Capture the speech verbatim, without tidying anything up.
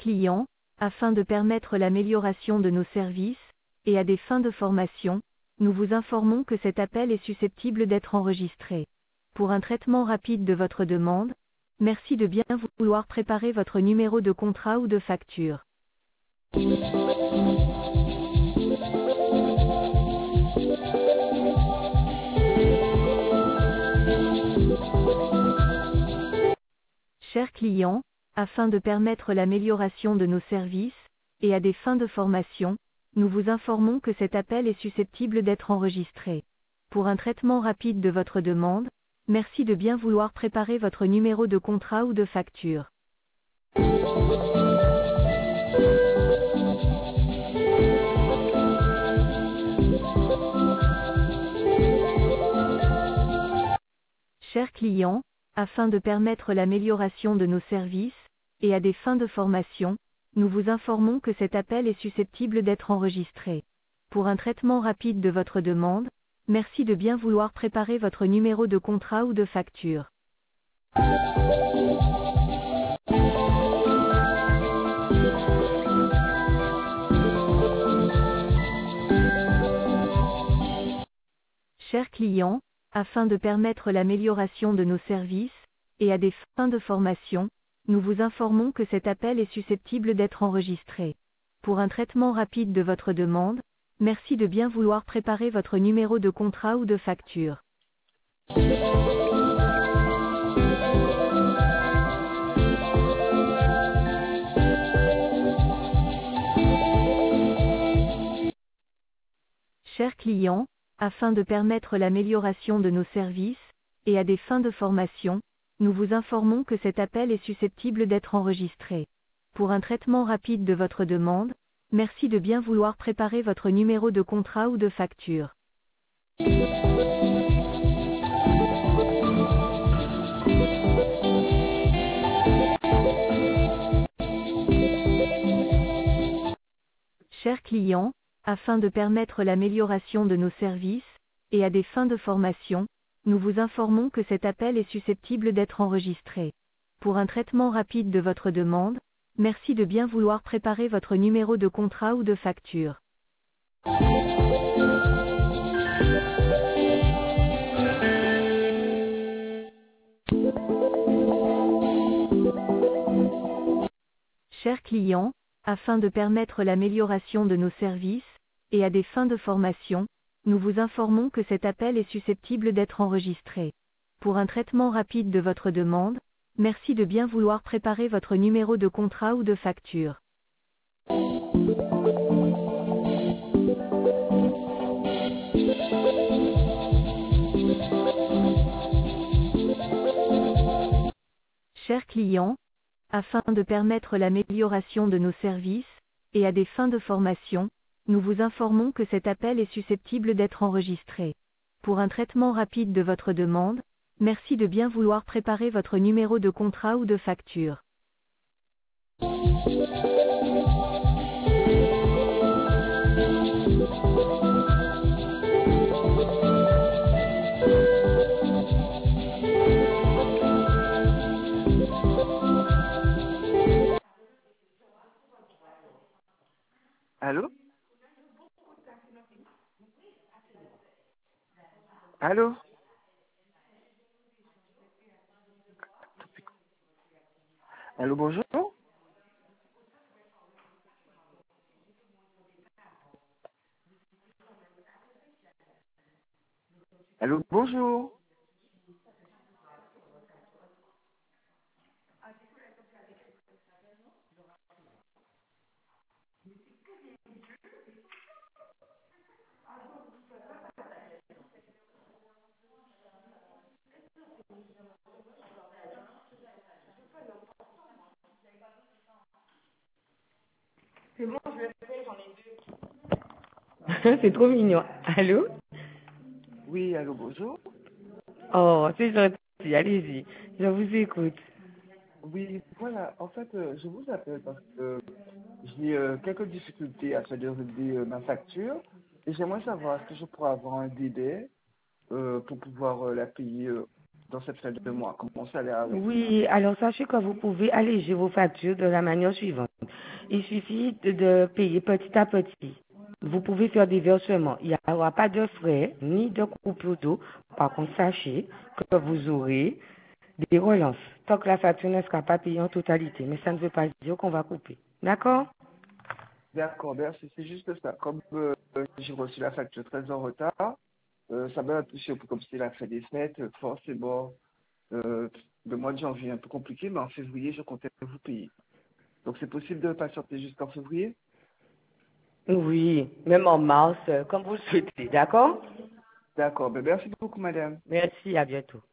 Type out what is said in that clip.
client, afin de permettre l'amélioration de nos services, et à des fins de formation, nous vous informons que cet appel est susceptible d'être enregistré. Pour un traitement rapide de votre demande, merci de bien vouloir préparer votre numéro de contrat ou de facture. Chers clients, afin de permettre l'amélioration de nos services, et à des fins de formation, nous vous informons que cet appel est susceptible d'être enregistré. Pour un traitement rapide de votre demande, merci de bien vouloir préparer votre numéro de contrat ou de facture. Chers clients, afin de permettre l'amélioration de nos services, et à des fins de formation, nous vous informons que cet appel est susceptible d'être enregistré. Pour un traitement rapide de votre demande, merci de bien vouloir préparer votre numéro de contrat ou de facture. Chers clients, afin de permettre l'amélioration de nos services, et à des fins de formation, nous vous informons que cet appel est susceptible d'être enregistré. Pour un traitement rapide de votre demande, merci de bien vouloir préparer votre numéro de contrat ou de facture. Chers clients, afin de permettre l'amélioration de nos services, et à des fins de formation, nous vous informons que cet appel est susceptible d'être enregistré. Pour un traitement rapide de votre demande, merci de bien vouloir préparer votre numéro de contrat ou de facture. Chers clients, afin de permettre l'amélioration de nos services, et à des fins de formation, nous vous informons que cet appel est susceptible d'être enregistré. Pour un traitement rapide de votre demande, merci de bien vouloir préparer votre numéro de contrat ou de facture. Chers clients, afin de permettre l'amélioration de nos services, et à des fins de formation, nous vous informons que cet appel est susceptible d'être enregistré. Pour un traitement rapide de votre demande, merci de bien vouloir préparer votre numéro de contrat ou de facture. Chers clients, afin de permettre l'amélioration de nos services, et à des fins de formation, nous vous informons que cet appel est susceptible d'être enregistré. Pour un traitement rapide de votre demande, merci de bien vouloir préparer votre numéro de contrat ou de facture. Allô? Allô? Allô, bonjour? Allô, bonjour? C'est bon, je le fais, j'en ai deux. C'est trop mignon. Allô? Oui, allô, bonjour? Oh, c'est gentil, allez-y, je vous écoute. Oui, voilà, en fait, euh, je vous appelle parce que j'ai euh, quelques difficultés à faire dérouler euh, ma facture et j'aimerais savoir est-ce que je pourrais avoir un délai euh, pour pouvoir euh, la payer euh, dans cette fin de mois, comme mon salaire arrive. Oui, alors sachez que vous pouvez alléger vos factures de la manière suivante. Il suffit de, de payer petit à petit. Vous pouvez faire des versements. Il n'y aura pas de frais ni de coupure d'eau. Par contre, sachez que vous aurez des relances. Tant que la facture ne sera pas payée en totalité. Mais ça ne veut pas dire qu'on va couper. D'accord? D'accord, merci. C'est juste ça. Comme euh, j'ai reçu la facture très en retard, euh, ça m'a touché comme c'était la fin des fêtes. Forcément, euh, le mois de janvier est un peu compliqué, mais en février, je comptais vous payer. Donc c'est possible de patienter jusqu'en février? Oui, même en mars, euh, comme vous le souhaitez. D'accord? D'accord, ben merci beaucoup, madame. Merci, à bientôt.